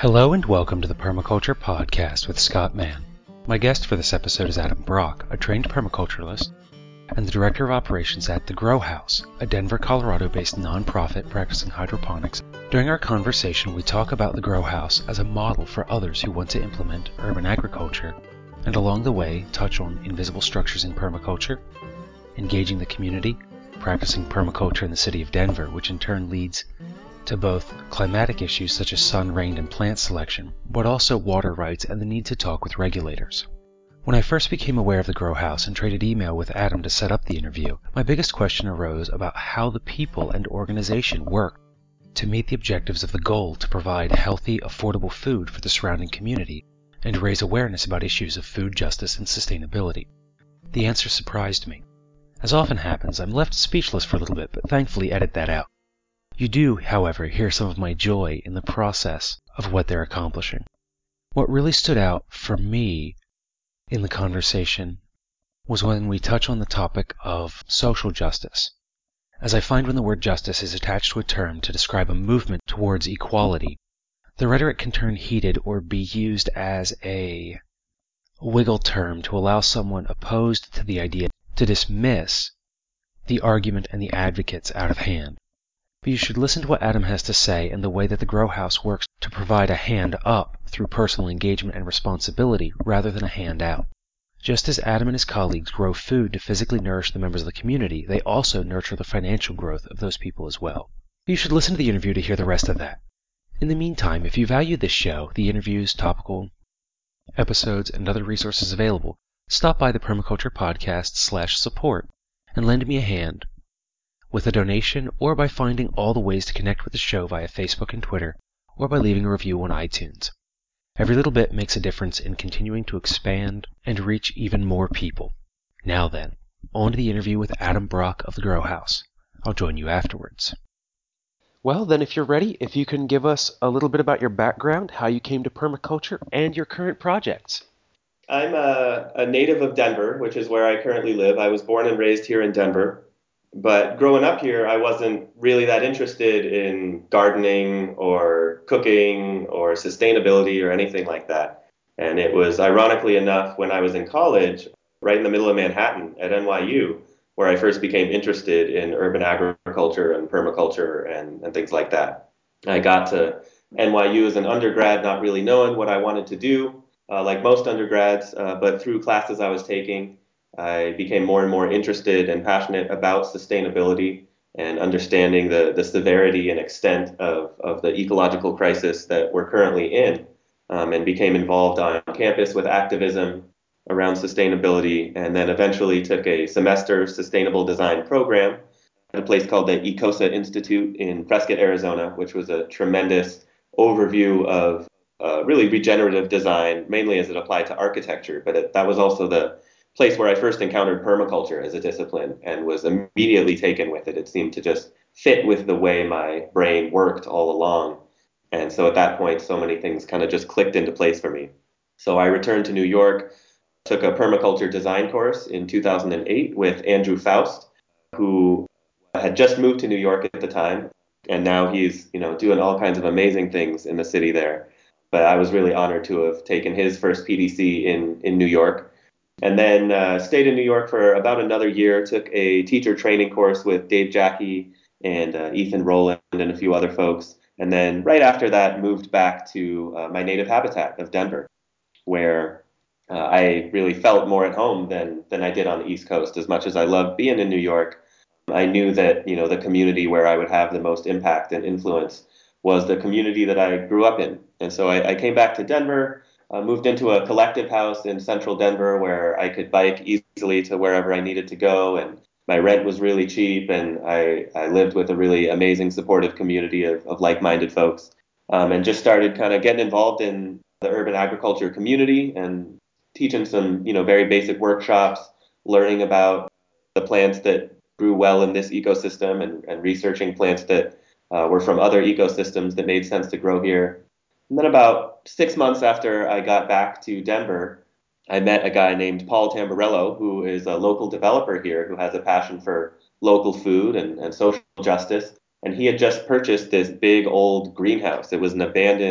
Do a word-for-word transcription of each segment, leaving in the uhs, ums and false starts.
Hello and welcome to the Permaculture Podcast with Scott Mann. My guest for this episode is Adam Brock, a trained permaculturalist and the Director of Operations at The Grow House, a Denver, Colorado-based nonprofit practicing hydroponics. During our conversation, we talk about The Grow House as a model for others who want to implement urban agriculture, and along the way, touch on invisible structures in permaculture, engaging the community, practicing permaculture in the city of Denver, which in turn leads to both climatic issues such as sun, rain, and plant selection, but also water rights and the need to talk with regulators. When I first became aware of the Grow House and traded email with Adam to set up the interview, my biggest question arose about how the people and organization work to meet the objectives of the goal to provide healthy, affordable food for the surrounding community and raise awareness about issues of food justice and sustainability. The answer surprised me. As often happens, I'm left speechless for a little bit, but thankfully edit that out. You do, however, hear some of my joy in the process of what they're accomplishing. What really stood out for me in the conversation was when we touch on the topic of social justice, as I find when the word justice is attached to a term to describe a movement towards equality, the rhetoric can turn heated or be used as a wiggle term to allow someone opposed to the idea to dismiss the argument and the advocates out of hand. But you should listen to what Adam has to say and the way that the Grow House works to provide a hand up through personal engagement and responsibility rather than a hand out. Just as Adam and his colleagues grow food to physically nourish the members of the community, they also nurture the financial growth of those people as well. You should listen to the interview to hear the rest of that. In the meantime, if you value this show, the interviews, topical episodes, and other resources available, stop by the Permaculture Podcast slash support and lend me a hand with a donation or by finding all the ways to connect with the show via Facebook and Twitter or by leaving a review on iTunes. Every little bit makes a difference in continuing to expand and reach even more people. Now then, on to the interview with Adam Brock of the Grow House. I'll join you afterwards. Well, then, if you're ready, if you can give us a little bit about your background, how you came to permaculture, and your current projects. I'm a, a native of Denver, which is where I currently live. I was born and raised here in Denver. But growing up here, I wasn't really that interested in gardening or cooking or sustainability or anything like that. And it was, ironically enough, when I was in college, right in the middle of Manhattan at N Y U, where I first became interested in urban agriculture and permaculture and, and things like that. I got to N Y U as an undergrad, not really knowing what I wanted to do, uh, like most undergrads, uh, but through classes I was taking, I became more and more interested and passionate about sustainability and understanding the, the severity and extent of, of the ecological crisis that we're currently in, um, and became involved on campus with activism around sustainability, and then eventually took a semester sustainable design program at a place called the ECOSA Institute in Prescott, Arizona, which was a tremendous overview of uh, really regenerative design, mainly as it applied to architecture, but it, that was also the place where I first encountered permaculture as a discipline and was immediately taken with it. It seemed to just fit with the way my brain worked all along. And so at that point, so many things kind of just clicked into place for me. So I returned to New York, took a permaculture design course in two thousand eight with Andrew Faust, who had just moved to New York at the time. And now he's, you know, doing all kinds of amazing things in the city there. But I was really honored to have taken his first P D C in, in New York. And then uh, stayed in New York for about another year, took a teacher training course with Dave Jackie and uh, Ethan Rowland and a few other folks. And then right after that, moved back to uh, my native habitat of Denver, where uh, I really felt more at home than than I did on the East Coast. As much as I loved being in New York, I knew that, you know, the community where I would have the most impact and influence was the community that I grew up in. And so I, I came back to Denver. Uh, moved into a collective house in central Denver where I could bike easily to wherever I needed to go, and my rent was really cheap, and I, I lived with a really amazing supportive community of, of like-minded folks, um, and just started kind of getting involved in the urban agriculture community and teaching some, you know, very basic workshops, learning about the plants that grew well in this ecosystem and, and researching plants that uh, were from other ecosystems that made sense to grow here. And then about six months after I got back to Denver, I met a guy named Paul Tamburello, who is a local developer here who has a passion for local food and, and social justice. And he had just purchased this big old greenhouse. It was an abandoned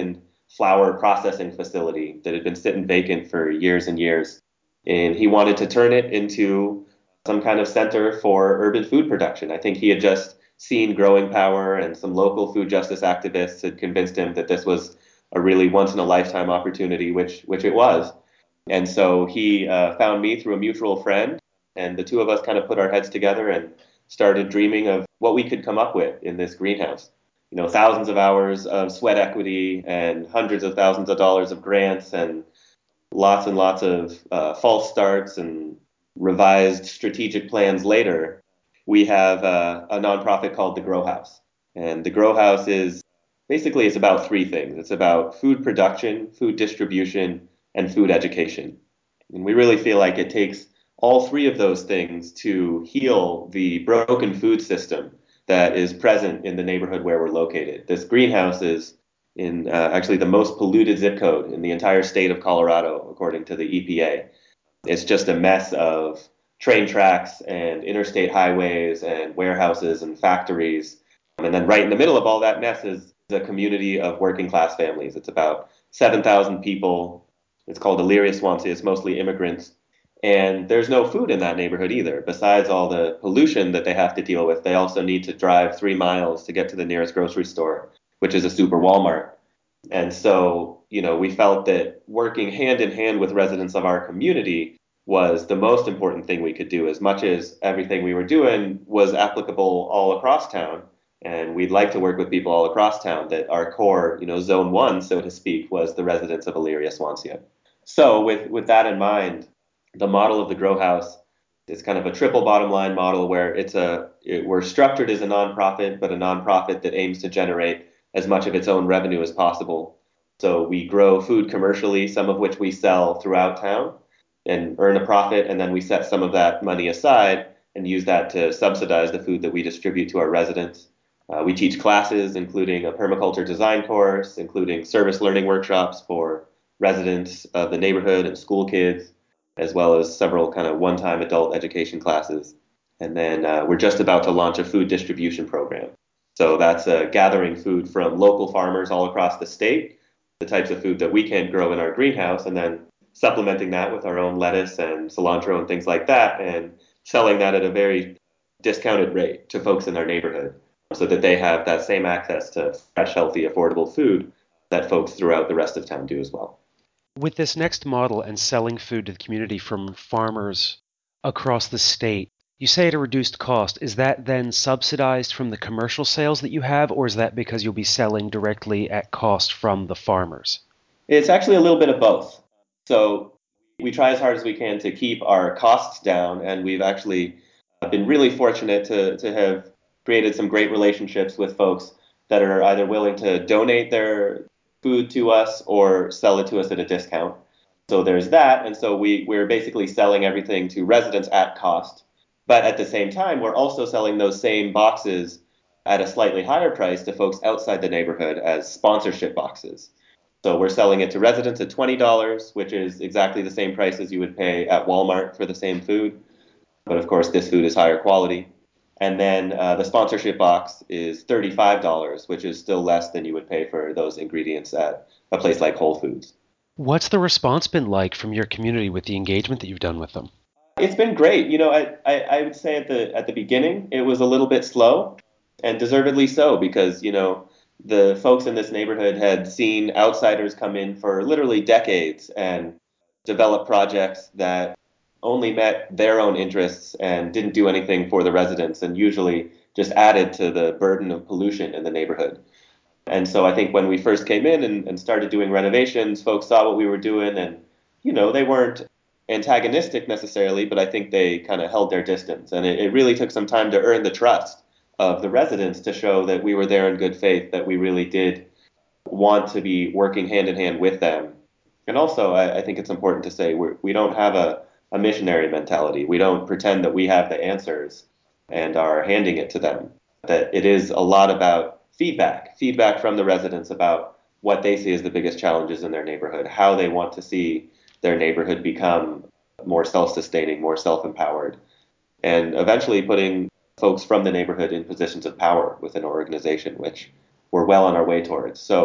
flour processing facility that had been sitting vacant for years and years. And he wanted to turn it into some kind of center for urban food production. I think he had just seen Growing Power, and some local food justice activists had convinced him that this was a really once in a lifetime opportunity, which which it was. And so he uh, found me through a mutual friend, and the two of us kind of put our heads together and started dreaming of what we could come up with in this greenhouse. You know, thousands of hours of sweat equity and hundreds of thousands of dollars of grants and lots and lots of uh, false starts and revised strategic plans later, we have uh, a nonprofit called the Grow House. And the Grow House is basically it's about three things. It's about food production, food distribution, and food education. And we really feel like it takes all three of those things to heal the broken food system that is present in the neighborhood where we're located. This greenhouse is in uh, actually the most polluted zip code in the entire state of Colorado, according to the E P A. It's just a mess of train tracks and interstate highways and warehouses and factories. And then right in the middle of all that mess is a community of working class families. It's about seven thousand people. It's called Elyria-Swansea. It's mostly immigrants. And there's no food in that neighborhood either. Besides all the pollution that they have to deal with, they also need to drive three miles to get to the nearest grocery store, which is a super Walmart. And so, you know, we felt that working hand in hand with residents of our community was the most important thing we could do, as much as everything we were doing was applicable all across town. And we'd like to work with people all across town, that our core, you know, zone one, so to speak, was the residents of Elyria-Swansea. So with, with that in mind, the model of the Grow House is kind of a triple bottom line model where it's a, it, we're structured as a nonprofit, but a nonprofit that aims to generate as much of its own revenue as possible. So we grow food commercially, some of which we sell throughout town and earn a profit, and then we set some of that money aside and use that to subsidize the food that we distribute to our residents. Uh, we teach classes, including a permaculture design course, including service learning workshops for residents of the neighborhood and school kids, as well as several kind of one-time adult education classes. And then uh, we're just about to launch a food distribution program. So that's uh, gathering food from local farmers all across the state, the types of food that we can grow in our greenhouse, and then supplementing that with our own lettuce and cilantro and things like that, and selling that at a very discounted rate to folks in our neighborhood so that they have that same access to fresh, healthy, affordable food that folks throughout the rest of town do as well. With this next model and selling food to the community from farmers across the state, you say at a reduced cost. Is that then subsidized from the commercial sales that you have, or is that because you'll be selling directly at cost from the farmers? It's actually a little bit of both. So we try as hard as we can to keep our costs down, and we've actually been really fortunate to, to have created some great relationships with folks that are either willing to donate their food to us or sell it to us at a discount. So there's that. And so we, we're basically selling everything to residents at cost. But at the same time, we're also selling those same boxes at a slightly higher price to folks outside the neighborhood as sponsorship boxes. So we're selling it to residents at twenty dollars, which is exactly the same price as you would pay at Walmart for the same food. But of course, this food is higher quality. And then uh, the sponsorship box is thirty-five dollars, which is still less than you would pay for those ingredients at a place like Whole Foods. What's the response been like from your community with the engagement that you've done with them? It's been great. You know, I, I, I would say at the at the beginning, it was a little bit slow, and deservedly so, because, you know, the folks in this neighborhood had seen outsiders come in for literally decades and develop projects that only met their own interests and didn't do anything for the residents, and usually just added to the burden of pollution in the neighborhood. And so I think when we first came in and, and started doing renovations, folks saw what we were doing, and, you know, they weren't antagonistic necessarily, but I think they kind of held their distance. And it, it really took some time to earn the trust of the residents to show that we were there in good faith, that we really did want to be working hand in hand with them. And also, I, I think it's important to say we're, we don't have a, a missionary mentality. We don't pretend that we have the answers and are handing it to them. That it is a lot about feedback, feedback from the residents about what they see as the biggest challenges in their neighborhood, how they want to see their neighborhood become more self-sustaining, more self-empowered, and eventually putting folks from the neighborhood in positions of power within an organization, which we're well on our way towards. So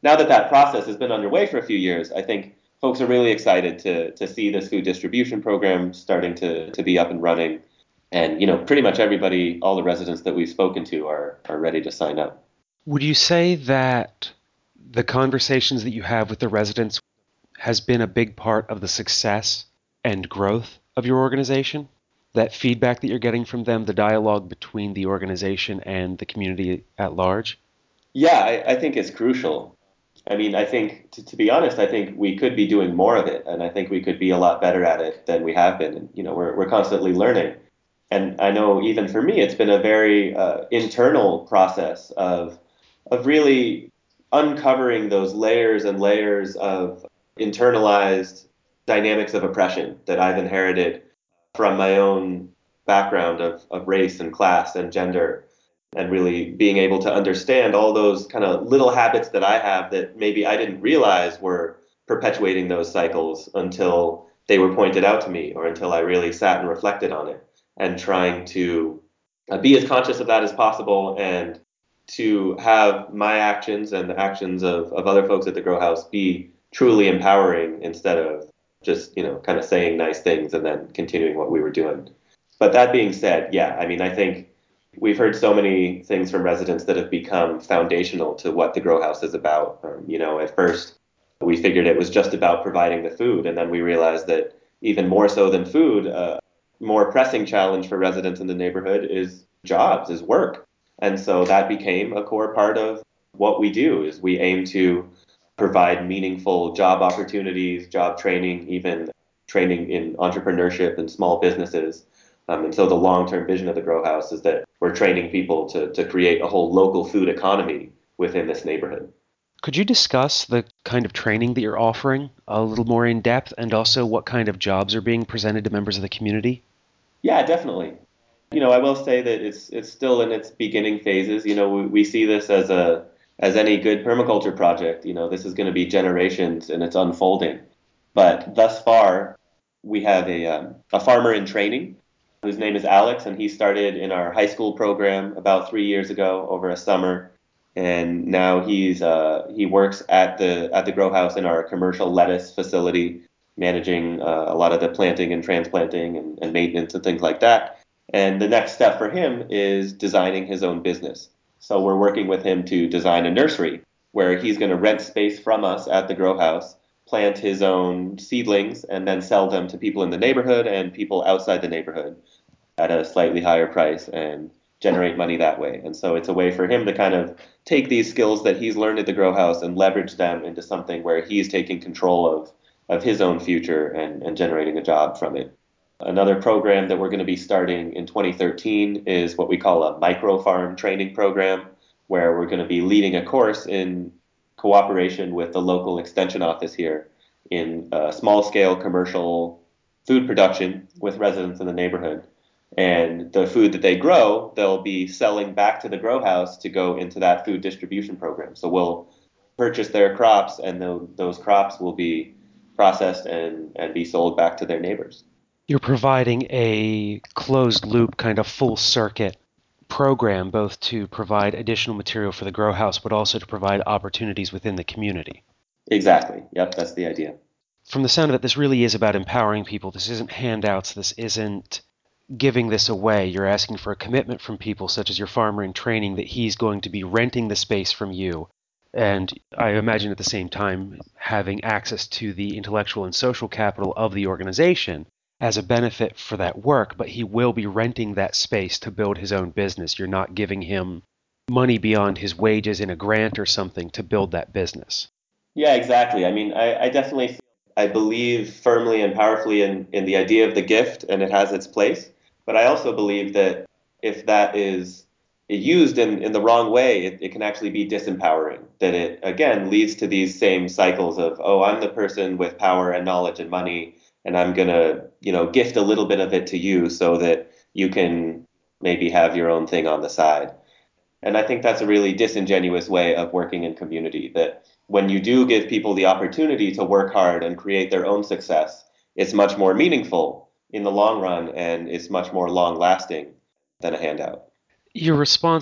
now that that process has been underway for a few years, I think folks are really excited to to see this food distribution program starting to to be up and running. And, you know, pretty much everybody, all the residents that we've spoken to are are ready to sign up. Would you say that the conversations that you have with the residents has been a big part of the success and growth of your organization? That feedback that you're getting from them, the dialogue between the organization and the community at large? Yeah, I, I think it's crucial. I mean, I think, to, to be honest, I think we could be doing more of it, and I think we could be a lot better at it than we have been. And, you know, we're we're constantly learning. And I know even for me, it's been a very uh, internal process of of really uncovering those layers and layers of internalized dynamics of oppression that I've inherited from my own background of, of race and class and gender, and really being able to understand all those kind of little habits that I have that maybe I didn't realize were perpetuating those cycles until they were pointed out to me, or until I really sat and reflected on it, and trying to uh, be as conscious of that as possible, and to have my actions and the actions of, of other folks at the Grow House be truly empowering, instead of just, you know, kind of saying nice things and then continuing what we were doing. But that being said, yeah, I mean, I think we've heard so many things from residents that have become foundational to what the Grow House is about. Um, you know, at first we figured it was just about providing the food, and then we realized that even more so than food, uh, more pressing challenge for residents in the neighborhood is jobs, is work. And so that became a core part of what we do. Is we aim to provide meaningful job opportunities, job training, even training in entrepreneurship and small businesses. Um, and so the long-term vision of the Grow House is that we're training people to, to create a whole local food economy within this neighborhood. Could you discuss the kind of training that you're offering a little more in depth, and also what kind of jobs are being presented to members of the community? Yeah, definitely. You know, I will say that it's it's still in its beginning phases. You know, we, we see this as a as any good permaculture project. You know, this is going to be generations and it's unfolding. But thus far, we have a um, a farmer in training whose name is Alex, and he started in our high school program about three years ago over a summer, and now he's uh, he works at the at the Grow House in our commercial lettuce facility, managing uh, a lot of the planting and transplanting and, and maintenance and things like that. And the next step for him is designing his own business. So we're working with him to design a nursery where he's going to rent space from us at the Grow House, plant his own seedlings, and then sell them to people in the neighborhood and people outside the neighborhood at a slightly higher price, and generate money that way. And so it's a way for him to kind of take these skills that he's learned at the Grow House and leverage them into something where he's taking control of, of his own future, and, and generating a job from it. Another program that we're going to be starting in twenty thirteen is what we call a micro farm training program, where we're going to be leading a course in cooperation with the local extension office here in uh, small scale commercial food production with residents in the neighborhood. And the food that they grow, they'll be selling back to the Grow House to go into that food distribution program. So we'll purchase their crops, and those crops will be processed and, and be sold back to their neighbors. You're providing a closed loop, kind of full circuit program, both to provide additional material for the Grow House, but also to provide opportunities within the community. Exactly. Yep, that's the idea. From the sound of it, this really is about empowering people. This isn't handouts. This isn't giving this away. You're asking for a commitment from people, such as your farmer in training, that he's going to be renting the space from you. And I imagine at the same time having access to the intellectual and social capital of the organization as a benefit for that work, but he will be renting that space to build his own business. You're not giving him money beyond his wages in a grant or something to build that business. Yeah, exactly. I mean, I, I definitely, I believe firmly and powerfully in, in the idea of the gift, and it has its place. But I also believe that if that is used in, in the wrong way, it, it can actually be disempowering. That it, again, leads to these same cycles of, oh, I'm the person with power and knowledge and money, and I'm going to, you know, gift a little bit of it to you so that you can maybe have your own thing on the side. And I think that's a really disingenuous way of working in community, that when you do give people the opportunity to work hard and create their own success, it's much more meaningful in the long run, and it's much more long lasting than a handout. Your response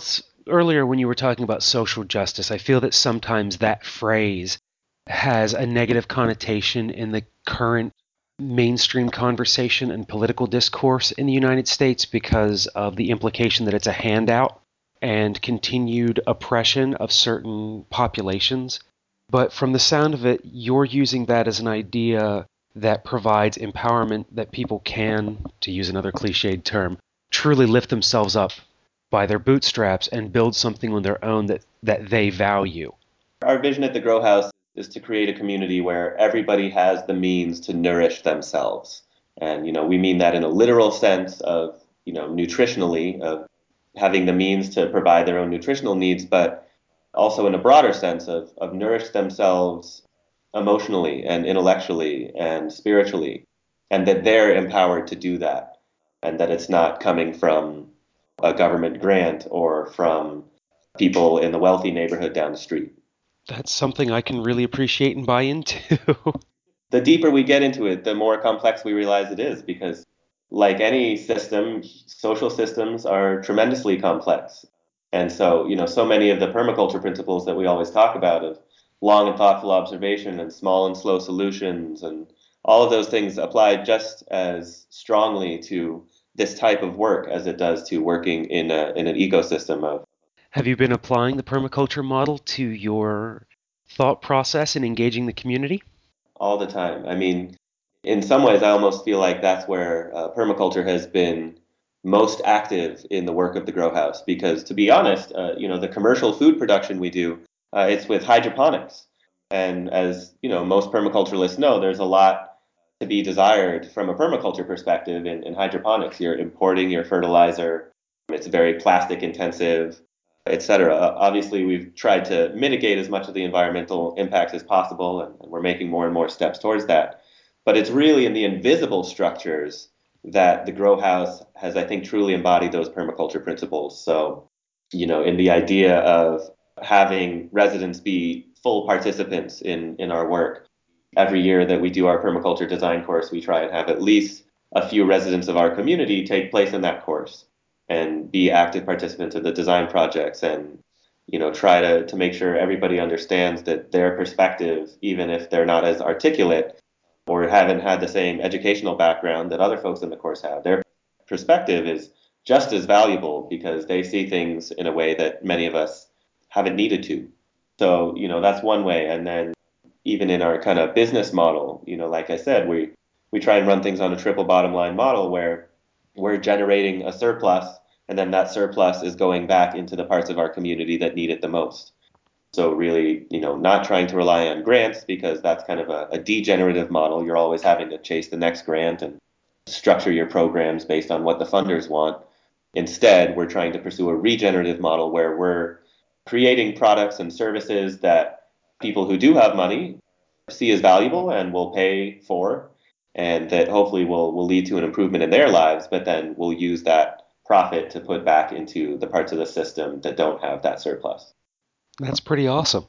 Earlier, when you were talking about social justice, I feel that sometimes that phrase has a negative connotation in the current mainstream conversation and political discourse in the United States because of the implication that it's a handout and continued oppression of certain populations. But from the sound of it, you're using that as an idea that provides empowerment that people can, to use another cliched term, truly lift themselves up by their bootstraps and build something on their own that, that they value. Our vision at the Grow House is to create a community where everybody has the means to nourish themselves. And, you know, we mean that in a literal sense of, you know, nutritionally, of having the means to provide their own nutritional needs, but also in a broader sense of, of nourish themselves emotionally and intellectually and spiritually, and that they're empowered to do that, and that it's not coming from a government grant or from people in the wealthy neighborhood down the street. That's something I can really appreciate and buy into. The deeper we get into it, the more complex we realize it is, because like any system, social systems are tremendously complex. And so, you know, so many of the permaculture principles that we always talk about of long and thoughtful observation and small and slow solutions and all of those things apply just as strongly to this type of work as it does to working in a, in an ecosystem of. Have you been applying the permaculture model to your thought process in engaging the community? All the time. I mean, in some ways, I almost feel like that's where uh, permaculture has been most active in the work of the Grow House. Because to be honest, uh, you know, the commercial food production we do, uh, it's with hydroponics. And as you know, most permaculturalists know, there's a lot to be desired from a permaculture perspective in, in hydroponics. You're importing your fertilizer. It's very plastic intensive, et cetera. Uh, Obviously, we've tried to mitigate as much of the environmental impacts as possible, and, and we're making more and more steps towards that. But it's really in the invisible structures that the Grow House has, I think, truly embodied those permaculture principles. So, you know, in the idea of having residents be full participants in, in our work. Every year that we do our permaculture design course, we try and have at least a few residents of our community take place in that course and be active participants in the design projects, and you know try to, to make sure everybody understands that their perspective, even if they're not as articulate or haven't had the same educational background that other folks in the course have, their perspective is just as valuable because they see things in a way that many of us haven't needed to. So, you know, that's one way. And then even in our kind of business model, you know, like I said, we, we try and run things on a triple bottom line model where we're generating a surplus, and then that surplus is going back into the parts of our community that need it the most. So really, you know, not trying to rely on grants because that's kind of a, a degenerative model. You're always having to chase the next grant and structure your programs based on what the funders want. Instead, we're trying to pursue a regenerative model where we're creating products and services that people who do have money see as valuable and will pay for, and that hopefully will, will lead to an improvement in their lives, but then we'll use that profit to put back into the parts of the system that don't have that surplus. That's pretty awesome.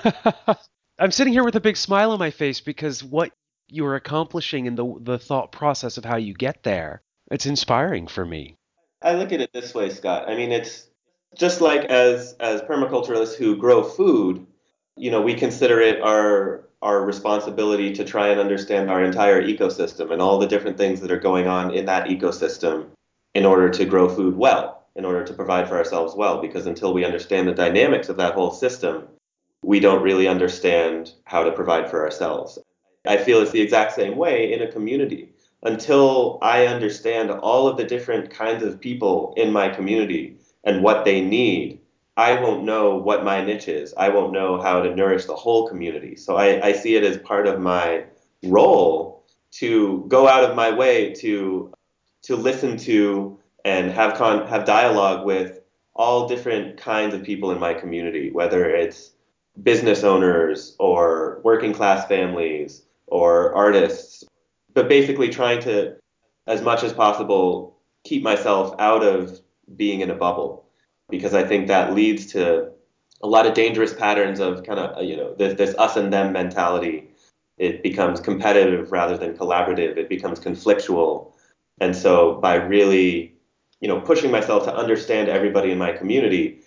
I'm sitting here with a big smile on my face because what you're accomplishing and the the thought process of how you get there, it's inspiring for me. I look at it this way, Scott. I mean, it's just like as as permaculturalists who grow food, you know, we consider it our our responsibility to try and understand our entire ecosystem and all the different things that are going on in that ecosystem in order to grow food well, in order to provide for ourselves well, because until we understand the dynamics of that whole system, we don't really understand how to provide for ourselves. I feel it's the exact same way in a community. Until I understand all of the different kinds of people in my community and what they need, I won't know what my niche is. I won't know how to nourish the whole community. So I, I see it as part of my role to go out of my way to to listen to and have con- have dialogue with all different kinds of people in my community, whether it's business owners or working class families or artists, but basically trying to, as much as possible, keep myself out of being in a bubble, because I think that leads to a lot of dangerous patterns of kind of, you know, this, this us and them mentality. It becomes competitive rather than collaborative. It becomes conflictual. And so by really, you know, pushing myself to understand everybody in my community,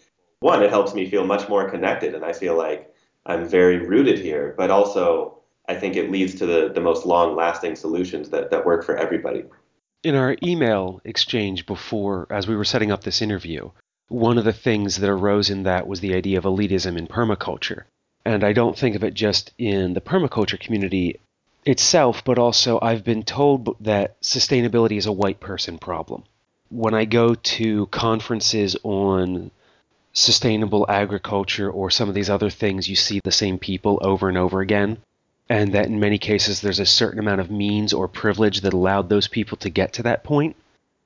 one, it helps me feel much more connected and I feel like I'm very rooted here, but also I think it leads to the, the most long lasting solutions that, that work for everybody. In our email exchange before, as we were setting up this interview, one of the things that arose in that was the idea of elitism in permaculture. And I don't think of it just in the permaculture community itself, but also I've been told that sustainability is a white person problem. When I go to conferences on sustainable agriculture or some of these other things, you see the same people over and over again, and that in many cases there's a certain amount of means or privilege that allowed those people to get to that point.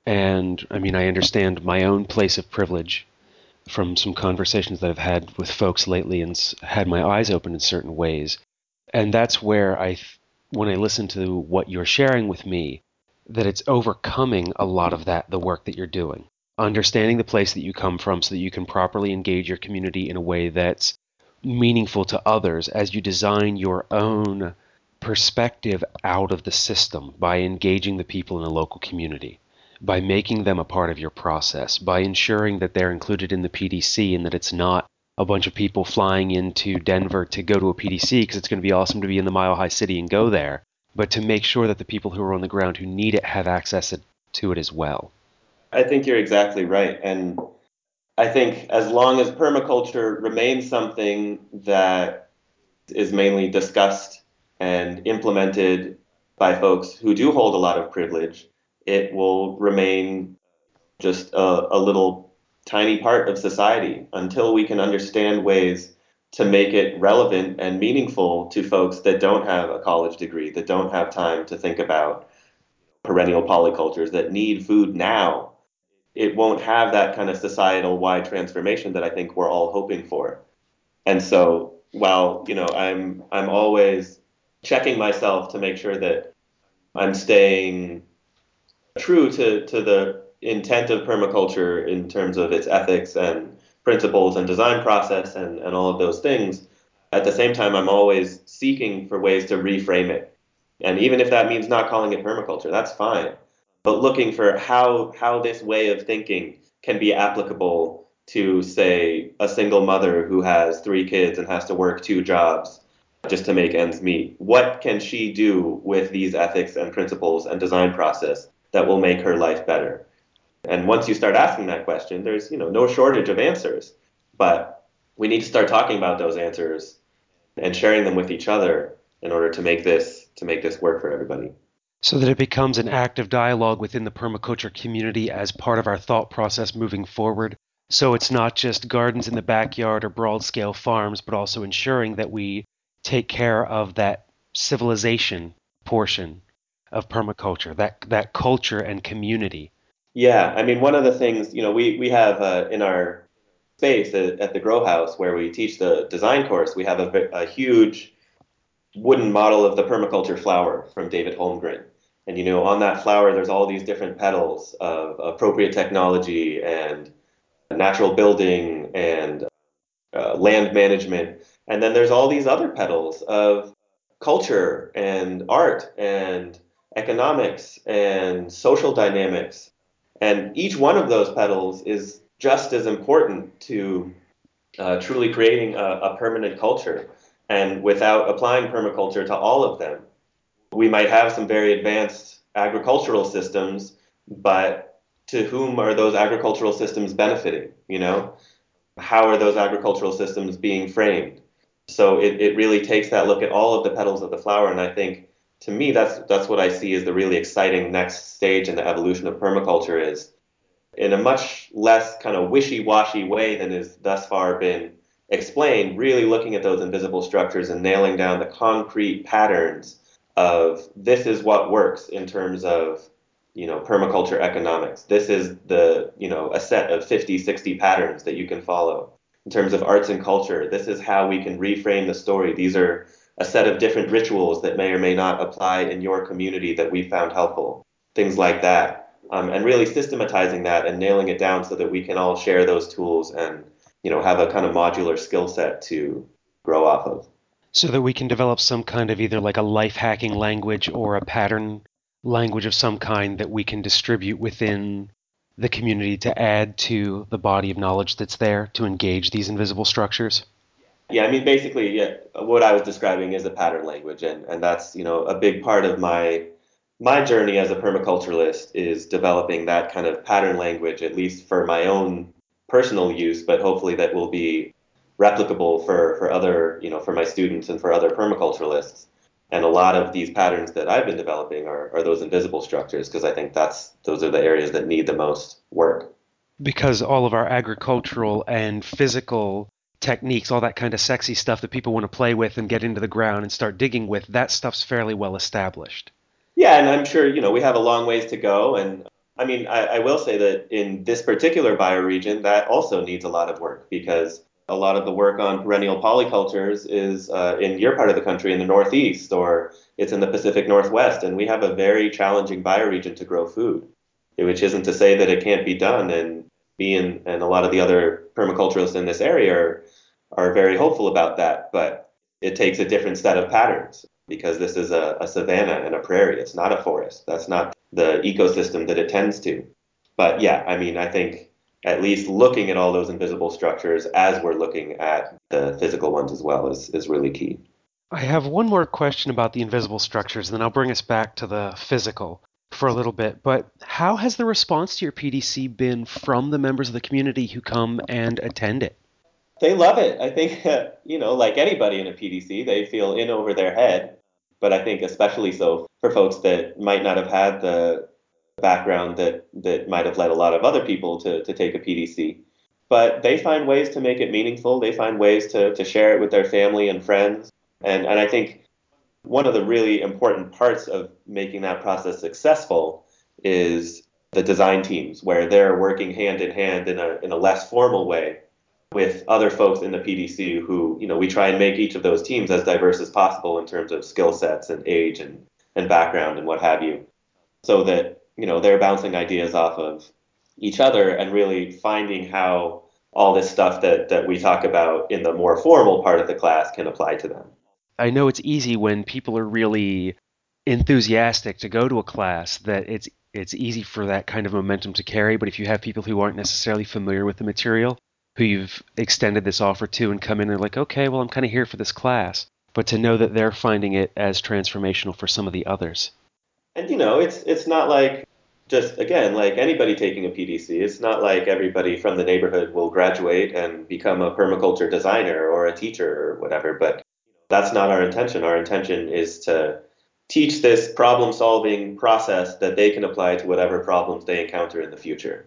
And I mean, I understand my own place of privilege from some conversations that I've had with folks lately and had my eyes open in certain ways. And that's where I, when I listen to what you're sharing with me, that it's overcoming a lot of that, the work that you're doing. Understanding the place that you come from so that you can properly engage your community in a way that's meaningful to others as you design your own perspective out of the system by engaging the people in the local community, by making them a part of your process, by ensuring that they're included in the P D C and that it's not a bunch of people flying into Denver to go to a P D C because it's going to be awesome to be in the Mile High City and go there, but to make sure that the people who are on the ground who need it have access to it as well. I think you're exactly right. And I think as long as permaculture remains something that is mainly discussed and implemented by folks who do hold a lot of privilege, it will remain just a, a little tiny part of society until we can understand ways to make it relevant and meaningful to folks that don't have a college degree, that don't have time to think about perennial polycultures, that need food now. It won't have that kind of societal wide transformation that I think we're all hoping for. And so while, you know, I'm I'm always checking myself to make sure that I'm staying true to, to the intent of permaculture in terms of its ethics and principles and design process and, and all of those things, at the same time, I'm always seeking for ways to reframe it. And even if that means not calling it permaculture, that's fine. But looking for how how this way of thinking can be applicable to, say, a single mother who has three kids and has to work two jobs just to make ends meet. What can she do with these ethics and principles and design process that will make her life better? And once you start asking that question, there's, you know, no shortage of answers. But we need to start talking about those answers and sharing them with each other in order to make this to make this work for everybody. So that it becomes an active dialogue within the permaculture community as part of our thought process moving forward. So it's not just gardens in the backyard or broad-scale farms, but also ensuring that we take care of that civilization portion of permaculture, that that culture and community. Yeah, I mean, one of the things, you know, we we have uh, in our space at, at the Grow House where we teach the design course, we have a, a huge wooden model of the permaculture flower from David Holmgren. And, you know, on that flower, there's all these different petals of appropriate technology and natural building and uh, land management. And then there's all these other petals of culture and art and economics and social dynamics. And each one of those petals is just as important to uh, truly creating a, a permanent culture. And without applying permaculture to all of them, we might have some very advanced agricultural systems, but to whom are those agricultural systems benefiting? You know, how are those agricultural systems being framed? So it, it really takes that look at all of the petals of the flower. And I think to me, that's that's what I see as the really exciting next stage in the evolution of permaculture is in a much less kind of wishy-washy way than has thus far been explained, really looking at those invisible structures and nailing down the concrete patterns of this is what works in terms of, you know, permaculture economics. This is the, you know, a set of fifty, sixty patterns that you can follow. In terms of arts and culture, this is how we can reframe the story. These are a set of different rituals that may or may not apply in your community that we found helpful. Things like that. Um, and really systematizing that and nailing it down so that we can all share those tools and, you know, have a kind of modular skill set to grow off of. So that we can develop some kind of either like a life hacking language or a pattern language of some kind that we can distribute within the community to add to the body of knowledge that's there to engage these invisible structures? Yeah, I mean, basically, yeah, what I was describing is a pattern language, and, and that's, you know, a big part of my my journey as a permaculturalist is developing that kind of pattern language, at least for my own personal use, but hopefully that will be replicable for, for other, you know, for my students and for other permaculturalists. And a lot of these patterns that I've been developing are, are those invisible structures, because I think that's those are the areas that need the most work. Because all of our agricultural and physical techniques, all that kind of sexy stuff that people want to play with and get into the ground and start digging with, that stuff's fairly well established. Yeah, and I'm sure, you know, we have a long ways to go. And I mean, I, I will say that in this particular bioregion, that also needs a lot of work because a lot of the work on perennial polycultures is uh, in your part of the country in the Northeast or it's in the Pacific Northwest. And we have a very challenging bioregion to grow food, which isn't to say that it can't be done. And me and, and a lot of the other permaculturalists in this area are, are very hopeful about that. But it takes a different set of patterns because this is a, a savanna and a prairie. It's not a forest. That's not the ecosystem that it tends to. But yeah, I mean, I think at least looking at all those invisible structures as we're looking at the physical ones as well is, is really key. I have one more question about the invisible structures, and then I'll bring us back to the physical for a little bit. But how has the response to your P D C been from the members of the community who come and attend it? They love it. I think, uh, you know, like anybody in a P D C, they feel in over their head. But I think especially so for folks that might not have had the background that, that might have led a lot of other people to, to take a P D C. But they find ways to make it meaningful. They find ways to, to share it with their family and friends. And, and I think one of the really important parts of making that process successful is the design teams, where they're working hand in hand in a, in a less formal way with other folks in the P D C who, you know, we try and make each of those teams as diverse as possible in terms of skill sets and age and, and background and what have you, so that, you know, they're bouncing ideas off of each other and really finding how all this stuff that, that we talk about in the more formal part of the class can apply to them. I know it's easy when people are really enthusiastic to go to a class that it's it's easy for that kind of momentum to carry, but if you have people who aren't necessarily familiar with the material, who you've extended this offer to and come in and are like, okay, well, I'm kind of here for this class, but to know that they're finding it as transformational for some of the others. And, you know, it's it's not like just, again, like anybody taking a P D C, it's not like everybody from the neighborhood will graduate and become a permaculture designer or a teacher or whatever, but that's not our intention. Our intention is to teach this problem solving process that they can apply to whatever problems they encounter in the future.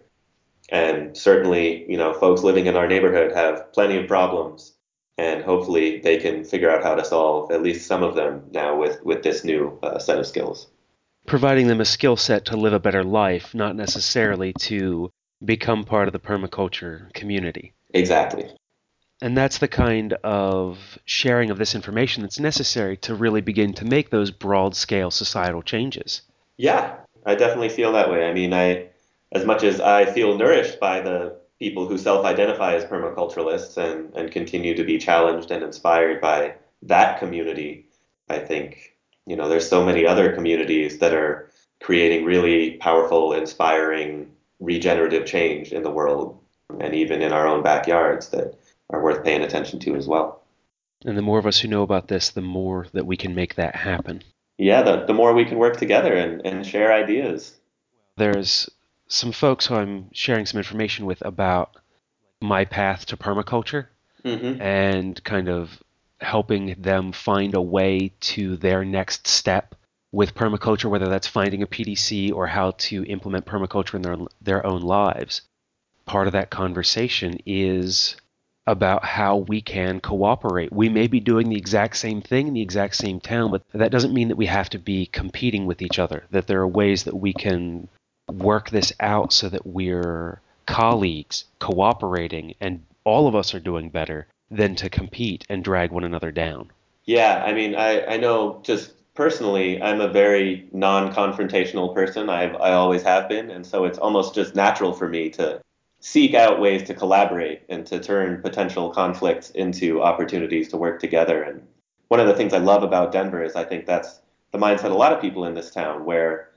And certainly, you know, folks living in our neighborhood have plenty of problems, and hopefully they can figure out how to solve at least some of them now with, with this new uh, set of skills. Providing them a skill set to live a better life, not necessarily to become part of the permaculture community. Exactly. And that's the kind of sharing of this information that's necessary to really begin to make those broad-scale societal changes. Yeah, I definitely feel that way. I mean, I, as much as I feel nourished by the people who self-identify as permaculturalists and, and continue to be challenged and inspired by that community, I think, you know, there's so many other communities that are creating really powerful, inspiring, regenerative change in the world and even in our own backyards that are worth paying attention to as well. And the more of us who know about this, the more that we can make that happen. Yeah, the, the more we can work together and, and share ideas. There's some folks who I'm sharing some information with about my path to permaculture Mm-hmm. and kind of helping them find a way to their next step with permaculture, whether that's finding a P D C or how to implement permaculture in their their own lives. Part of that conversation is about how we can cooperate. We may be doing the exact same thing in the exact same town, but that doesn't mean that we have to be competing with each other, that there are ways that we can work this out so that we're colleagues cooperating and all of us are doing better than to compete and drag one another down. Yeah, I mean, I, I know just personally, I'm a very non-confrontational person. I've, I always have been. And so it's almost just natural for me to seek out ways to collaborate and to turn potential conflicts into opportunities to work together. And one of the things I love about Denver is I think that's the mindset of a lot of people in this town, where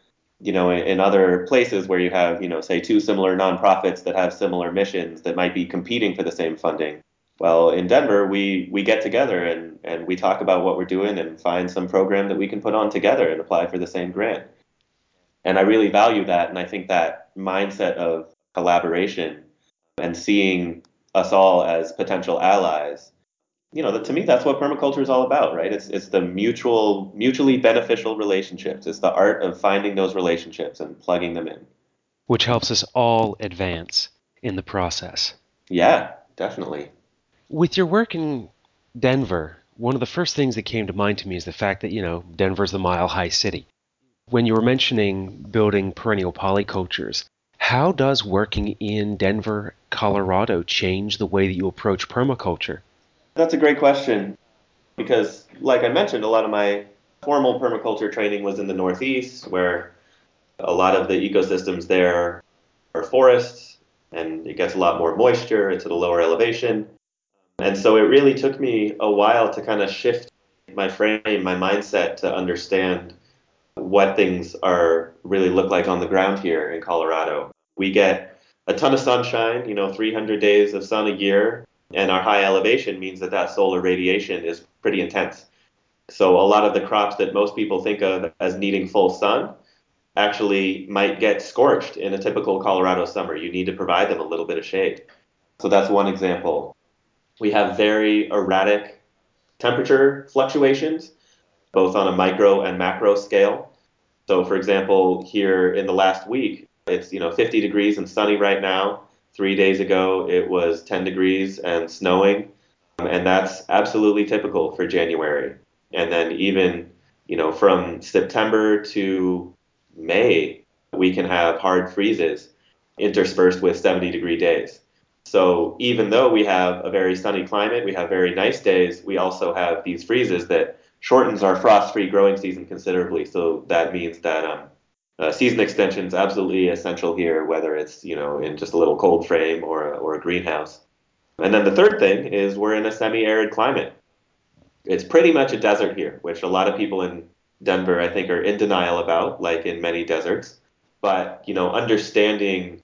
you know, in, in other places where you have, you know, say two similar nonprofits that have similar missions that might be competing for the same funding. Well, in Denver, we we get together and, and we talk about what we're doing and find some program that we can put on together and apply for the same grant. And I really value that. And I think that mindset of collaboration and seeing us all as potential allies, you know, that, to me, that's what permaculture is all about, right? It's it's the mutual, mutually beneficial relationships. It's the art of finding those relationships and plugging them in. Which helps us all advance in the process. Yeah, definitely. With your work in Denver, one of the first things that came to mind to me is the fact that, you know, Denver's the Mile High City. When you were mentioning building perennial polycultures, how does working in Denver, Colorado change the way that you approach permaculture? That's a great question because, like I mentioned, a lot of my formal permaculture training was in the Northeast, where a lot of the ecosystems there are forests and it gets a lot more moisture. It's at a lower elevation. And so it really took me a while to kind of shift my frame, my mindset to understand what things are really look like on the ground here in Colorado. We get a ton of sunshine, you know, three hundred days of sun a year, and our high elevation means that that solar radiation is pretty intense. So a lot of the crops that most people think of as needing full sun actually might get scorched in a typical Colorado summer. You need to provide them a little bit of shade. So that's one example. We have very erratic temperature fluctuations, both on a micro and macro scale. So for example, here in the last week, it's, you know, fifty degrees and sunny right now. Three days ago, it was ten degrees and snowing. And that's absolutely typical for January. And then even, you know, from September to May, we can have hard freezes interspersed with seventy degree days. So even though we have a very sunny climate, we have very nice days, we also have these freezes that shortens our frost-free growing season considerably. So that means that um, uh, season extension is absolutely essential here, whether it's, you know, in just a little cold frame or a, or a greenhouse. And then the third thing is we're in a semi-arid climate. It's pretty much a desert here, which a lot of people in Denver, I think, are in denial about, like in many deserts. But, you know, understanding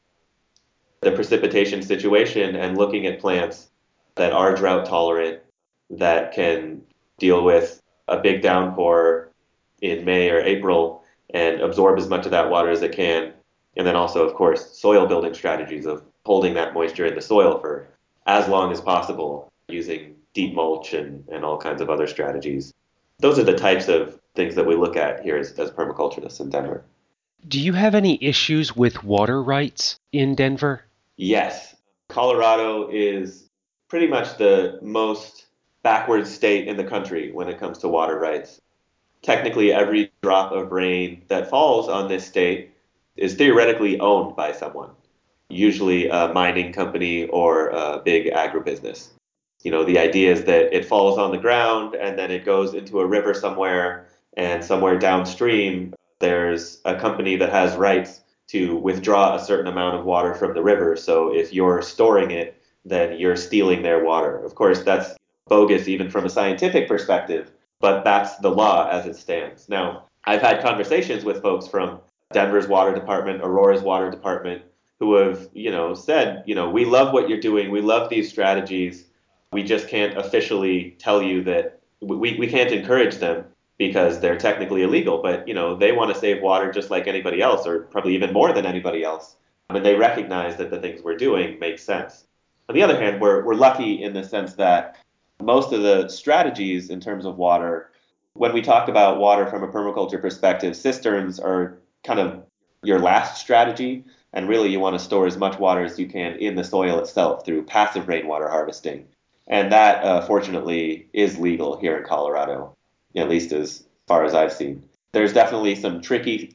the precipitation situation and looking at plants that are drought tolerant, that can deal with a big downpour in May or April and absorb as much of that water as it can. And then also, of course, soil building strategies of holding that moisture in the soil for as long as possible using deep mulch and, and all kinds of other strategies. Those are the types of things that we look at here as, as permaculturists in Denver. Do you have any issues with water rights in Denver? Yes. Colorado is pretty much the most backward state in the country when it comes to water rights. Technically, every drop of rain that falls on this state is theoretically owned by someone, usually a mining company or a big agribusiness. You know, the idea is that it falls on the ground and then it goes into a river somewhere, and somewhere downstream, there's a company that has rights to withdraw a certain amount of water from the river. So if you're storing it, then you're stealing their water. Of course, that's bogus even from a scientific perspective, but that's the law as it stands. Now, I've had conversations with folks from Denver's water department, Aurora's water department, who have, you know, said, you know, we love what you're doing. We love these strategies. We just can't officially tell you that we, we can't encourage them because they're technically illegal. But, you know, they want to save water just like anybody else, or probably even more than anybody else. I mean, they recognize that the things we're doing make sense. On the other hand, we're, we're lucky in the sense that most of the strategies in terms of water, when we talk about water from a permaculture perspective, cisterns are kind of your last strategy. And really, you want to store as much water as you can in the soil itself through passive rainwater harvesting. And that, uh, fortunately, is legal here in Colorado, at least as far as I've seen. There's definitely some tricky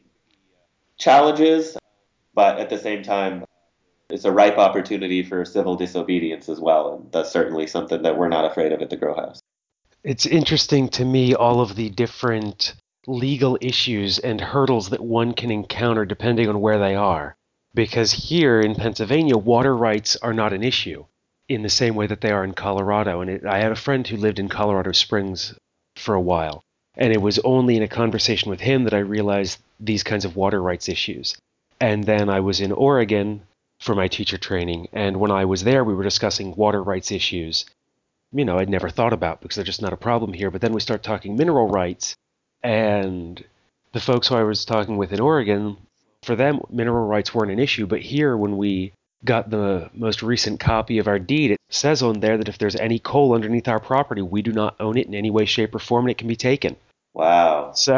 challenges, but at the same time, it's a ripe opportunity for civil disobedience as well. And that's certainly something that we're not afraid of at the Grow House. It's interesting to me, all of the different legal issues and hurdles that one can encounter depending on where they are. Because here in Pennsylvania, water rights are not an issue in the same way that they are in Colorado. And it, I had a friend who lived in Colorado Springs for a while. And it was only in a conversation with him that I realized these kinds of water rights issues. And then I was in Oregon for my teacher training, and when I was there, we were discussing water rights issues. You know, I'd never thought about because they're just not a problem here. But then we start talking mineral rights, and the folks who I was talking with in Oregon, for them, mineral rights weren't an issue. But here, when we got the most recent copy of our deed, it says on there that if there's any coal underneath our property, we do not own it in any way, shape, or form, and it can be taken. Wow. So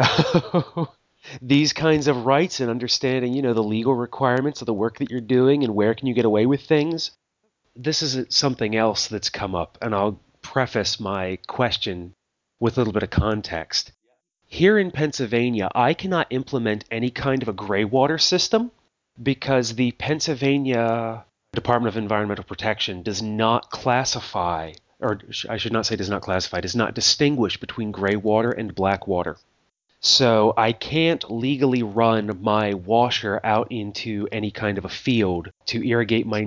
these kinds of rights and understanding, you know, the legal requirements of the work that you're doing and where can you get away with things, this is something else that's come up, and I'll preface my question with a little bit of context. Here in Pennsylvania, I cannot implement any kind of a gray water system because the Pennsylvania Department of Environmental Protection does not classify, or I should not say does not classify, does not distinguish between gray water and black water. So I can't legally run my washer out into any kind of a field to irrigate my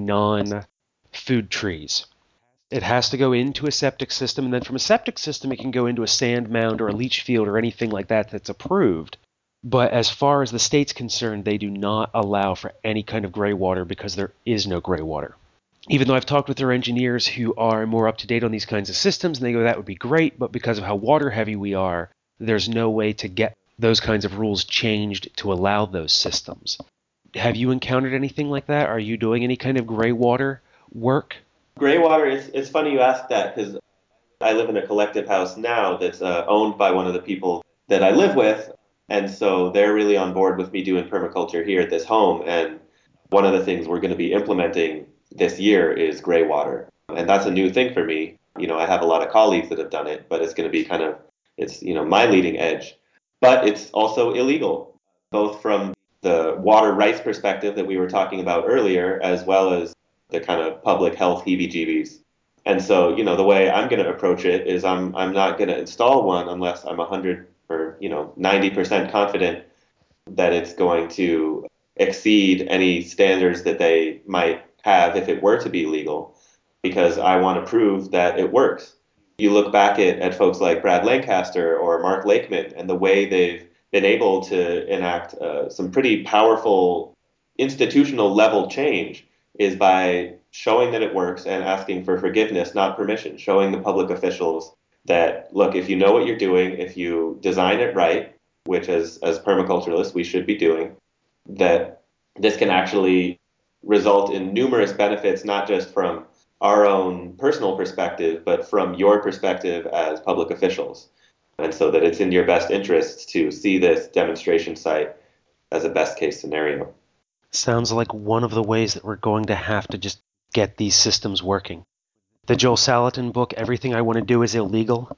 non-food trees. It has to go into a septic system, and then from a septic system it can go into a sand mound or a leach field or anything like that that's approved. But as far as the state's concerned, they do not allow for any kind of gray water because there is no gray water. Even though I've talked with their engineers who are more up to date on these kinds of systems, and they go, that would be great, but because of how water heavy we are, there's no way to get those kinds of rules changed to allow those systems. Have you encountered anything like that? Are you doing any kind of gray water work? Gray water, it's, it's funny you ask that because I live in a collective house now that's uh, owned by one of the people that I live with. And so they're really on board with me doing permaculture here at this home. And one of the things we're going to be implementing this year is gray water. And that's a new thing for me. You know, I have a lot of colleagues that have done it, but it's going to be kind of, it's, you know, my leading edge. But it's also illegal, both from the water rights perspective that we were talking about earlier, as well as the kind of public health heebie-jeebies. And so, you know, the way I'm going to approach it is I'm I'm not going to install one unless I'm one hundred or, you know, ninety percent confident that it's going to exceed any standards that they might have if it were to be legal, because I want to prove that it works. You look back at, at folks like Brad Lancaster or Mark Lakeman and the way they've been able to enact uh, some pretty powerful institutional level change is by showing that it works and asking for forgiveness, not permission, showing the public officials that, look, if you know what you're doing, if you design it right, which as, as permaculturalists we should be doing, that this can actually result in numerous benefits, not just from our own personal perspective, but from your perspective as public officials. And so that it's in your best interest to see this demonstration site as a best case scenario. Sounds like one of the ways that we're going to have to just get these systems working. The Joel Salatin book, Everything I Want to Do is Illegal.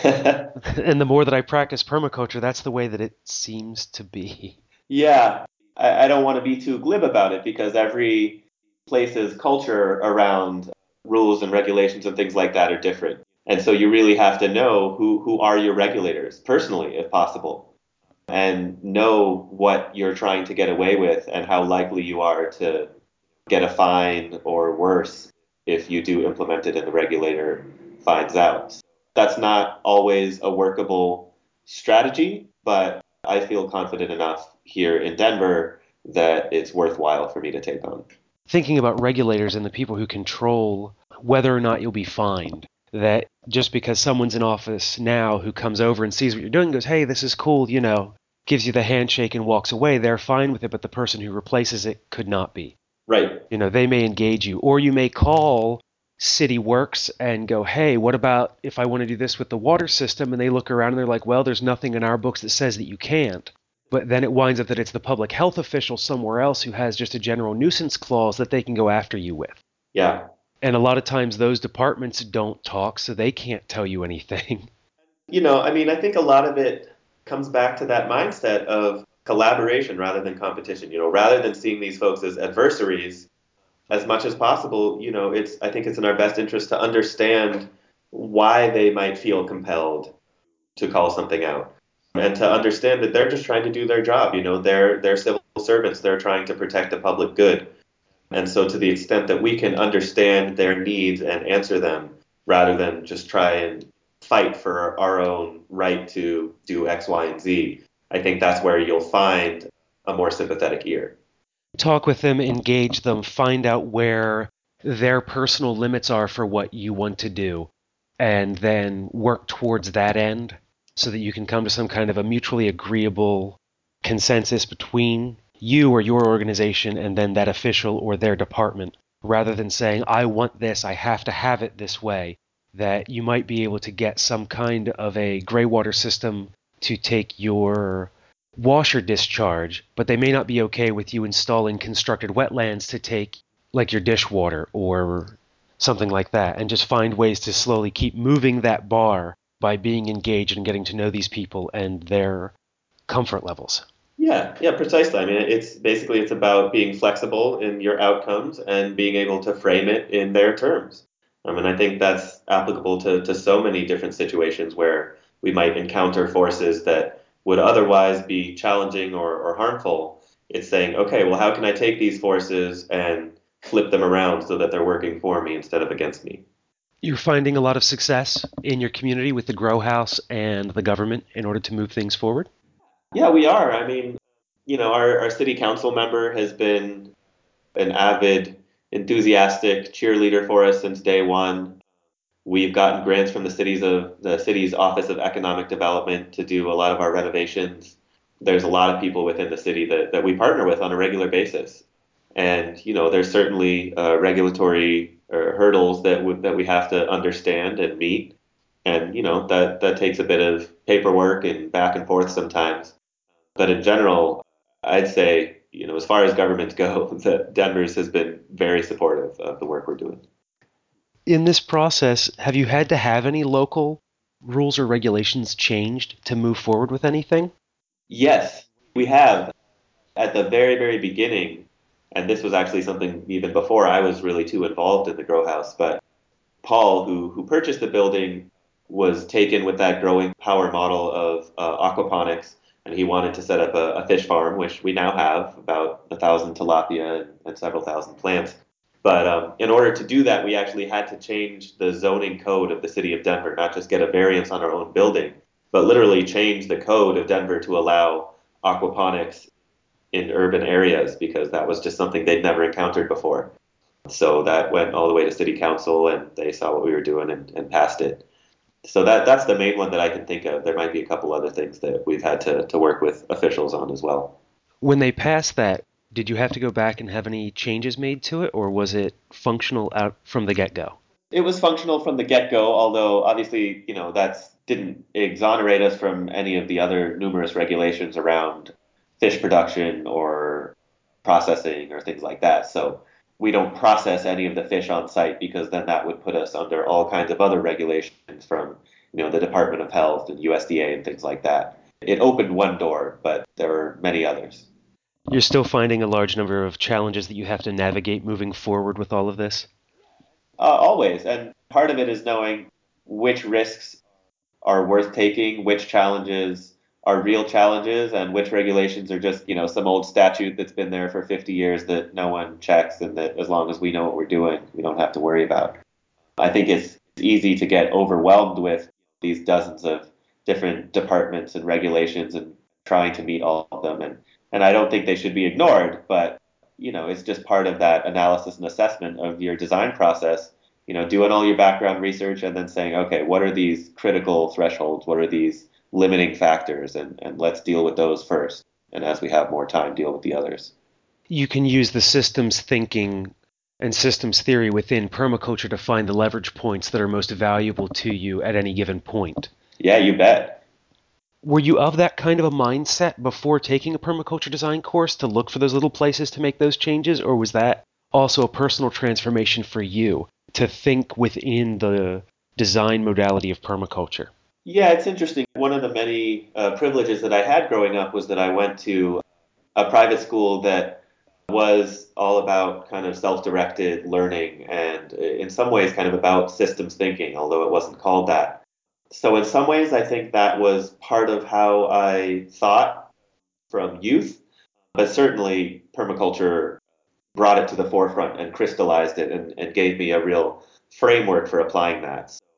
And the more that I practice permaculture, that's the way that it seems to be. Yeah, I, I don't want to be too glib about it because every place's culture around rules and regulations and things like that are different. And so you really have to know who, who are your regulators personally, if possible, and know what you're trying to get away with and how likely you are to get a fine or worse if you do implement it and the regulator finds out. That's not always a workable strategy, but I feel confident enough here in Denver that it's worthwhile for me to take on. Thinking about regulators and the people who control whether or not you'll be fined, that just because someone's in office now who comes over and sees what you're doing goes, hey, this is cool, you know, gives you the handshake and walks away, they're fine with it, but the person who replaces it could not be. Right. You know, they may engage you, or you may call City Works and go, hey, what about if I want to do this with the water system? And they look around and they're like, well, there's nothing in our books that says that you can't. But then it winds up that it's the public health official somewhere else who has just a general nuisance clause that they can go after you with. Yeah. And a lot of times those departments don't talk, so they can't tell you anything. You know, I mean, I think a lot of it comes back to that mindset of collaboration rather than competition. You know, rather than seeing these folks as adversaries, as much as possible, you know, it's I think it's in our best interest to understand why they might feel compelled to call something out. And to understand that they're just trying to do their job. You know, they're they're civil servants. They're trying to protect the public good. And so to the extent that we can understand their needs and answer them rather than just try and fight for our own right to do X, Y, and Z, I think that's where you'll find a more sympathetic ear. Talk with them, engage them, find out where their personal limits are for what you want to do, and then work towards that end so that you can come to some kind of a mutually agreeable consensus between you or your organization and then that official or their department, rather than saying, I want this, I have to have it this way, that you might be able to get some kind of a gray water system to take your washer discharge, but they may not be okay with you installing constructed wetlands to take like your dishwater or something like that, and just find ways to slowly keep moving that bar by being engaged and getting to know these people and their comfort levels. Yeah, yeah, precisely. I mean, it's basically it's about being flexible in your outcomes and being able to frame it in their terms. I mean, I think that's applicable to, to so many different situations where we might encounter forces that would otherwise be challenging or, or harmful. It's saying, okay, well, how can I take these forces and flip them around so that they're working for me instead of against me? You're finding a lot of success in your community with the Grow House and the government in order to move things forward? Yeah, we are. I mean, you know, our, our city council member has been an avid, enthusiastic cheerleader for us since day one. We've gotten grants from the cities of the city's Office of Economic Development to do a lot of our renovations. There's a lot of people within the city that, that we partner with on a regular basis. And, you know, there's certainly uh, regulatory uh, hurdles that, w- that we have to understand and meet. And, you know, that, that takes a bit of paperwork and back and forth sometimes. But in general, I'd say, you know, as far as governments go, that Denver's has been very supportive of the work we're doing. In this process, have you had to have any local rules or regulations changed to move forward with anything? Yes, we have. At the very, very beginning, and this was actually something even before I was really too involved in the grow house, but Paul, who who purchased the building, was taken with that growing power model of uh, aquaponics, and he wanted to set up a, a fish farm, which we now have about a thousand tilapia and, and several thousand plants. But um, in order to do that, we actually had to change the zoning code of the city of Denver, not just get a variance on our own building, but literally change the code of Denver to allow aquaponics in urban areas because that was just something they'd never encountered before. So that went all the way to city council and they saw what we were doing and, and passed it. So that that's the main one that I can think of. There might be a couple other things that we've had to, to work with officials on as well. When they passed that, did you have to go back and have any changes made to it, or was it functional out from the get-go? It was functional from the get-go, although obviously, you know, that's didn't exonerate us from any of the other numerous regulations around fish production or processing or things like that. So we don't process any of the fish on site because then that would put us under all kinds of other regulations from, you know, the Department of Health and U S D A and things like that. It opened one door, but there are many others. You're still finding a large number of challenges that you have to navigate moving forward with all of this? Uh, always. And part of it is knowing which risks are worth taking, which challenges are real challenges, and which regulations are just, you know, some old statute that's been there for fifty years that no one checks and that as long as we know what we're doing, we don't have to worry about. I think it's easy to get overwhelmed with these dozens of different departments and regulations and trying to meet all of them. And, and I don't think they should be ignored, but, you know, it's just part of that analysis and assessment of your design process, you know, doing all your background research and then saying, okay, what are these critical thresholds? What are these limiting factors? And, and let's deal with those first. And as we have more time, deal with the others. You can use the systems thinking and systems theory within permaculture to find the leverage points that are most valuable to you at any given point. Yeah, you bet. Were you of that kind of a mindset before taking a permaculture design course to look for those little places to make those changes, or was that also a personal transformation for you to think within the design modality of permaculture? Yeah, it's interesting. One of the many uh, privileges that I had growing up was that I went to a private school that was all about kind of self-directed learning and uh, in some ways kind of about systems thinking, although it wasn't called that. So in some ways, I think that was part of how I thought from youth, but certainly permaculture brought it to the forefront and crystallized it and, and gave me a real framework for applying that.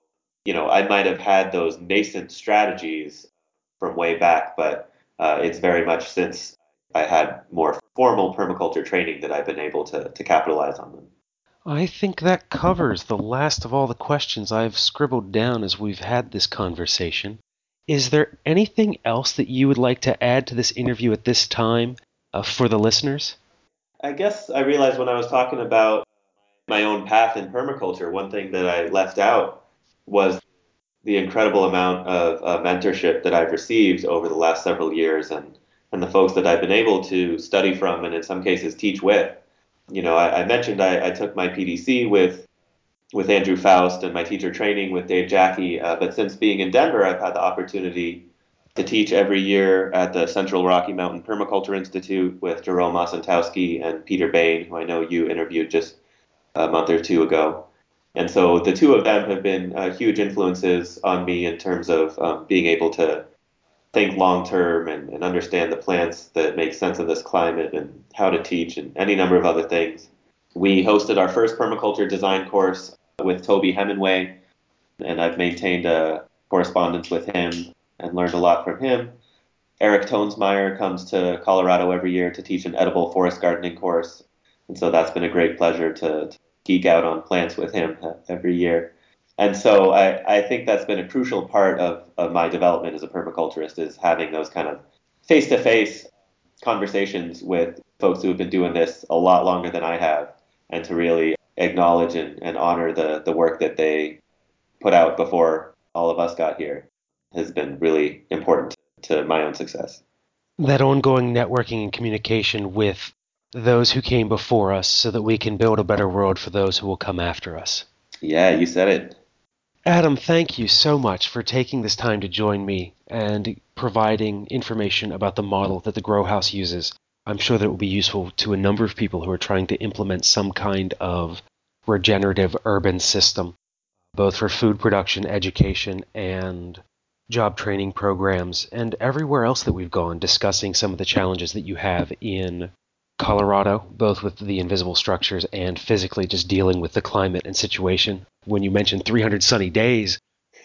you know, I might have had those nascent strategies from way back, but uh, it's very much since I had more formal permaculture training that I've been able to, to capitalize on them. I think that covers the last of all the questions I've scribbled down as we've had this conversation. Is there anything else that you would like to add to this interview at this time uh, for the listeners? I guess I realized when I was talking about my own path in permaculture, one thing that I left out was the incredible amount of uh, mentorship that I've received over the last several years, and, and the folks that I've been able to study from and in some cases teach with. You know, I, I mentioned I, I took my P D C with with Andrew Faust and my teacher training with Dave Jackie, uh, but since being in Denver, I've had the opportunity to teach every year at the Central Rocky Mountain Permaculture Institute with Jerome Osentowski and Peter Bain, who I know you interviewed just a month or two ago. And so the two of them have been uh, huge influences on me in terms of um, being able to think long term and, and understand the plants that make sense in this climate and how to teach and any number of other things. We hosted our first permaculture design course with Toby Hemingway, and I've maintained a correspondence with him and learned a lot from him. Eric Tonesmeyer comes to Colorado every year to teach an edible forest gardening course, and so that's been a great pleasure to, to geek out on plants with him every year. And so I, I think that's been a crucial part of, of my development as a permaculturist, is having those kind of face-to-face conversations with folks who have been doing this a lot longer than I have, and to really acknowledge and, and honor the, the work that they put out before all of us got here has been really important to my own success. That ongoing networking and communication with those who came before us so that we can build a better world for those who will come after us. Yeah, you said it. Adam, thank you so much for taking this time to join me and providing information about the model that the Grow House uses. I'm sure that it will be useful to a number of people who are trying to implement some kind of regenerative urban system, both for food production, education, and job training programs, and everywhere else that we've gone, discussing some of the challenges that you have in Colorado, both with the invisible structures and physically just dealing with the climate and situation. When you mentioned three hundred sunny days,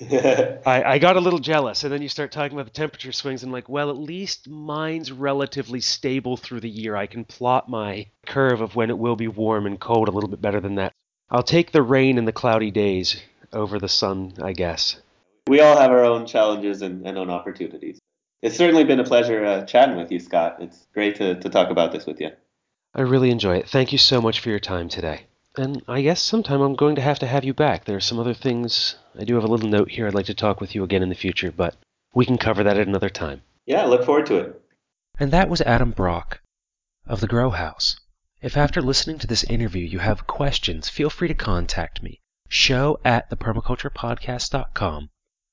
I, I got a little jealous. And then you start talking about the temperature swings, and I'm like, well, at least mine's relatively stable through the year. I can plot my curve of when it will be warm and cold a little bit better than that. I'll take the rain and the cloudy days over the sun, I guess. We all have our own challenges and, and own opportunities. It's certainly been a pleasure uh, chatting with you, Scott. It's great to, to talk about this with you. I really enjoy it. Thank you so much for your time today. And I guess sometime I'm going to have to have you back. There are some other things. I do have a little note here. I'd like to talk with you again in the future, but we can cover that at another time. Yeah, I look forward to it. And that was Adam Brock of the Grow House. If after listening to this interview you have questions, feel free to contact me. Show at the permaculture podcast dot com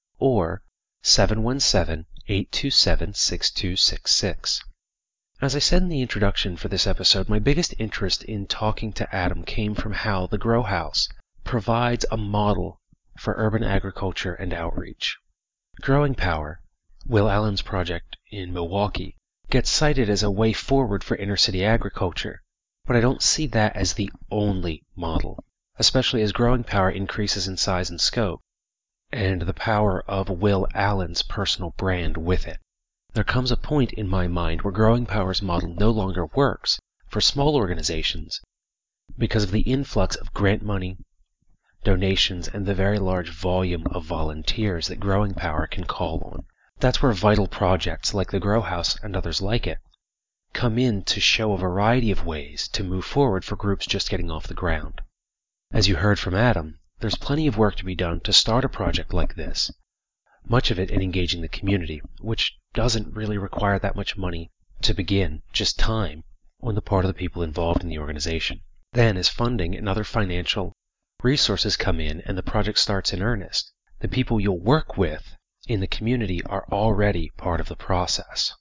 or seven one seven, eight two seven, six two six six. As I said in the introduction for this episode, my biggest interest in talking to Adam came from how the Grow House provides a model for urban agriculture and outreach. Growing Power, Will Allen's project in Milwaukee, gets cited as a way forward for inner-city agriculture, but I don't see that as the only model, especially as Growing Power increases in size and scope, and the power of Will Allen's personal brand with it. There comes a point in my mind where Growing Power's model no longer works for small organizations because of the influx of grant money, donations, and the very large volume of volunteers that Growing Power can call on. That's where vital projects like the Grow House and others like it come in to show a variety of ways to move forward for groups just getting off the ground. As you heard from Adam, there's plenty of work to be done to start a project like this, much of it in engaging the community, which doesn't really require that much money to begin, just time on the part of the people involved in the organization. Then, as funding and other financial resources come in and the project starts in earnest, the people you'll work with in the community are already part of the process.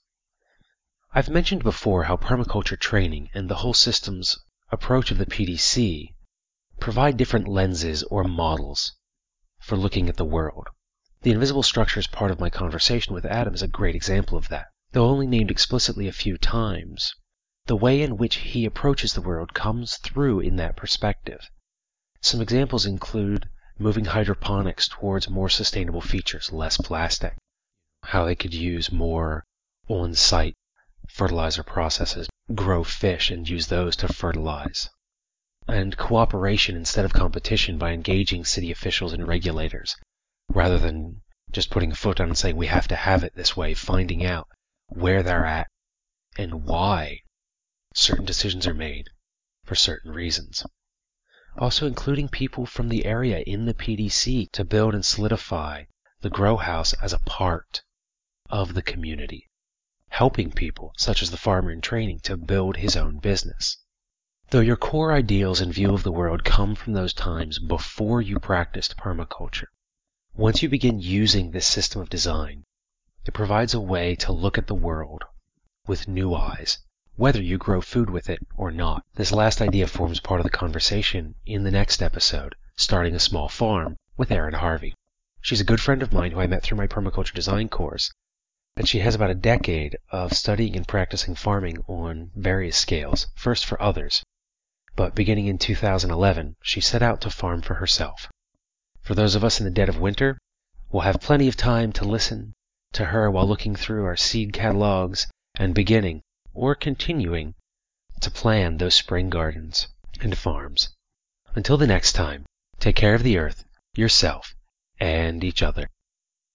I've mentioned before how permaculture training and the whole systems approach of the P D C provide different lenses or models for looking at the world. The invisible structures part of my conversation with Adam is a great example of that. Though only named explicitly a few times, the way in which he approaches the world comes through in that perspective. Some examples include moving hydroponics towards more sustainable features, less plastic, how they could use more on-site fertilizer processes, grow fish and use those to fertilize, and cooperation instead of competition by engaging city officials and regulators, rather than just putting a foot down and saying we have to have it this way, finding out where they're at and why certain decisions are made for certain reasons. Also including people from the area in the P D C to build and solidify the grow house as a part of the community, helping people, such as the farmer in training, to build his own business. Though your core ideals and view of the world come from those times before you practiced permaculture, once you begin using this system of design, it provides a way to look at the world with new eyes, whether you grow food with it or not. This last idea forms part of the conversation in the next episode, Starting a Small Farm, with Erin Harvey. She's a good friend of mine who I met through my permaculture design course, and she has about a decade of studying and practicing farming on various scales, first for others, but beginning in two thousand eleven, she set out to farm for herself. For those of us in the dead of winter, we'll have plenty of time to listen to her while looking through our seed catalogs and beginning, or continuing, to plan those spring gardens and farms. Until the next time, take care of the earth, yourself, and each other.